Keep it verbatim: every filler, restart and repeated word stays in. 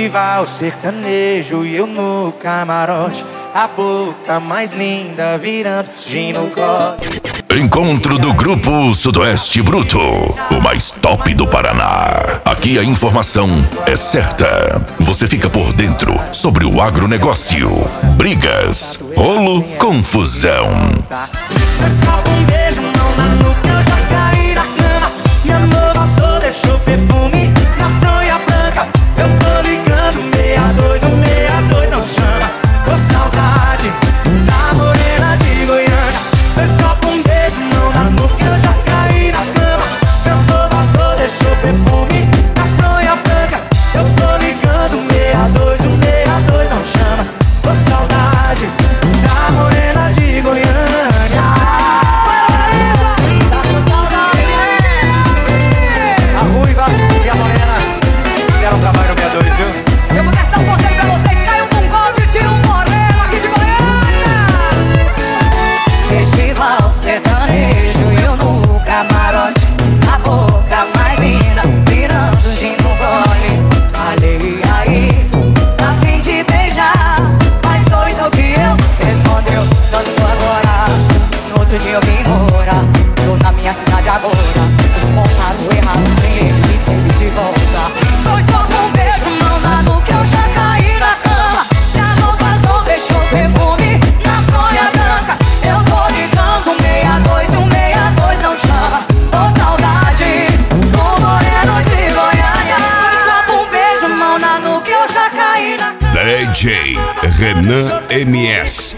Festival sertanejo e eu no camarote, a boca mais linda virando gin no colo. Encontro do Grupo Sudoeste Bruto, o mais top do Paraná. Aqui a informação é certa. Você fica por dentro sobre o agronegócio, brigas, rolo, confusão. Um beijo, mão na nuca, eu já caí na cama. Minha amor só deixou perfume na fronha branca. Eu tô ligando meia dois, um meia dois não chama. Ô saudade da morena de Goiânia. Dois copos, um beijo, mão na nuca, eu já caí na cama. Meu amor só deixou perfume na fronha branca. Eu tô ligando meia dois, um meia dois não chama. Ô saudade da morena de Goiânia. Sertanejo, eu no camarote, a boca mais linda, virando gin no gole. Falei aí, a fim de beijar, mais doido que eu, respondeu, danço agora. No outro dia eu vim morar, tô na minha cidade agora. Tudo montado errado, sem ele e sempre de volta. Foi só com um beijo, mão na nuca, eu já caí na cama. Minha roupa só deixou perfume na fronha branca. Eu tô ligando meia dois, um meia dois não chama. Ô saudade do moreno de Goiânia. Escopa um beijo, mão na nuca, eu já caí na cama. D J Renan M S